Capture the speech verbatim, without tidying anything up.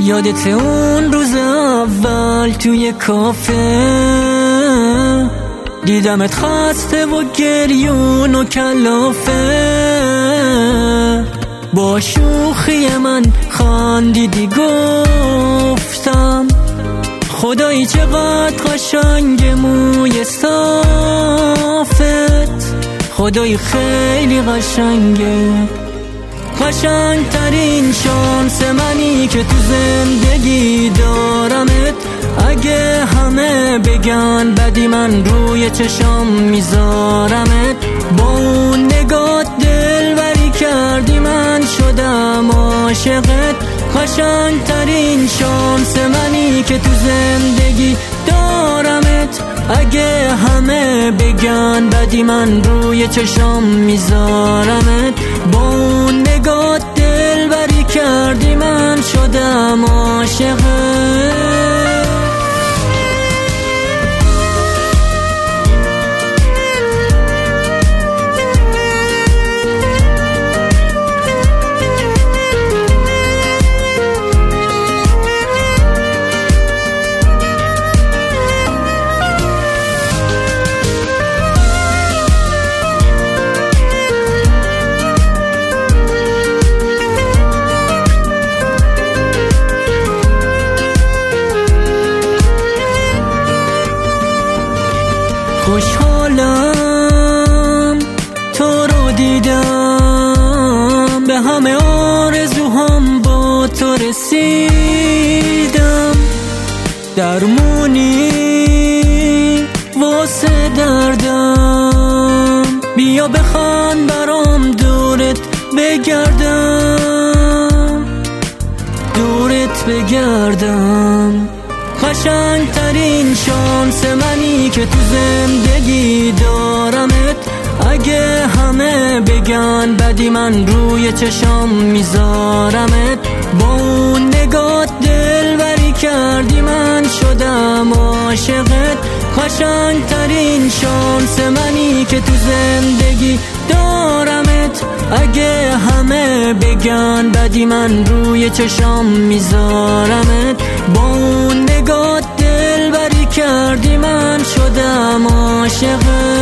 یادت اون روز اول توی کافه دیدمت خسته و گریون و کلافه، با شوخی من خندیدی گفتم خدایی چقدر قشنگ موی صافت، خدایی خیلی قشنگه، قشنگ ترین شانس منی که تو زندگی دارمت. اگه همه بگن بدی من روی چشام میذارمت، با اون نگات دلبری کردی من شدم عاشقت. قشنگ ترین شانس منی که تو زندگی دارمت. اگه همه بگن بدی من روی چشام میذارمت، با اون نگات دلبری کردی من شدم عاشقت. خوشحالم تو رو دیدم، به همه آرزوهام با تو رسیدم. درمونی واسه دردم، بیا بخند برام دورت بگردم، دورت بگردم. قشنگ ترین شانس منی که تو زندگی دارمت. اگه همه بگن بدی من روی چشام میذارمت، با اون نگات دلبری کردی من شدم عاشقت. قشنگ ترین شانس منی که تو زندگی دارمت. اگه همه بگن بدی من روی چشام میذارمت، با اون نگات دلبری کردی من شدم عاشقت.